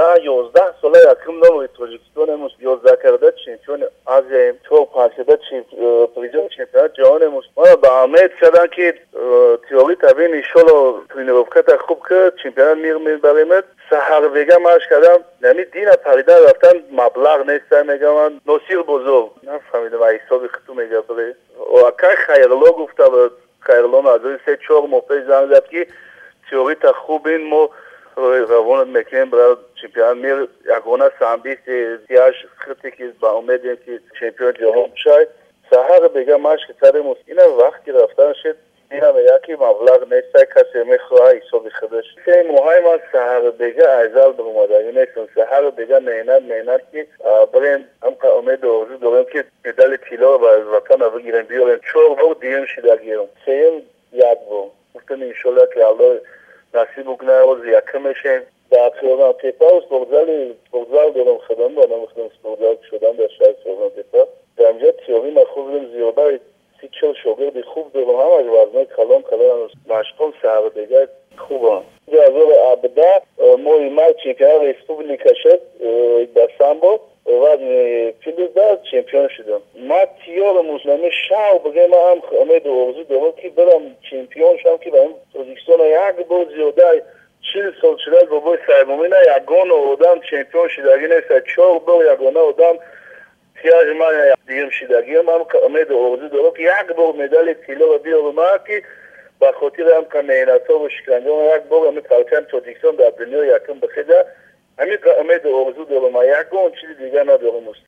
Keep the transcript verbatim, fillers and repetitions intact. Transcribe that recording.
ده یازده ساله یکم نام تاجیکستان امروز یازده کرده چمپیون آسیا تو پاسده پریزون چمپیون جهان امروز ما با امید کردن که تیوری تبین ایشالا ترینروفکت خوب که چمپیون میر میبریمد سهر ویگا ماش کردم نمی دین پریدن رفتن مبلغ نیست میگم نصیر بزرگ نفهمیدم حسابی خطو میگه بله و اکای خیرلو گفته بود خیرلو نظری سه چهار موفی زن زد که تیوری تا خوب این ما روان میکنیم برای چمپیون میر یکونه سامبیست سیاش خطی که با امیدیم که چمپیون جهان شاید سهر بگم ماش که ترموس اینه وقتی رفتن شد اینه یکی مبلغ نیسته کسی میخواه حسابی خودش که مهم است سهر بگه ازال برماده یعنی سهر بگه نینت نینت که بریم هم که امید آرزو داریم که مدال طلا و از وطن بگیریم بیاریم چهار بار دیم شده گیرم سیم یک بار گفتم انشالله که الله نصیب کنه روز یکم میشه در سوزن تیپا و سپورتزال سپورتزال دارم خدام با نمیخوام سپورتزال شدم در شهر سوزن تیپا در اینجا تیوری من خوب دارم زیاده سی چل شاگرد خوب دارم هم از وزنای کلام کلام مشقام سهر دیگه خوبم در هزار عبده ما ایمال چمپیون ریسپوبلیکا شد در سامبو وزن پیلوزده چمپیون شدم ما تیار مسلمی شاو بگه ما هم امید و آرزو دارم که برم چمپیون شدم که برم تاجیکستان یک بار زیاده چیل سال شده بابای سرمومینه یگان آدم چمپیون شدگی نیست چهار بار یگانه آدم سیاج من دیم شدگی هم هم امید و آرزو دارم که یک بار مدال طلا و بیارم ما که با خاطر هم که مهنتا و شکنجه هم یک بار همین کلکم تاجیکستان در دنیا یکم بخیده همین امید و آرزو دارم یک بار چیزی دیگه ندارم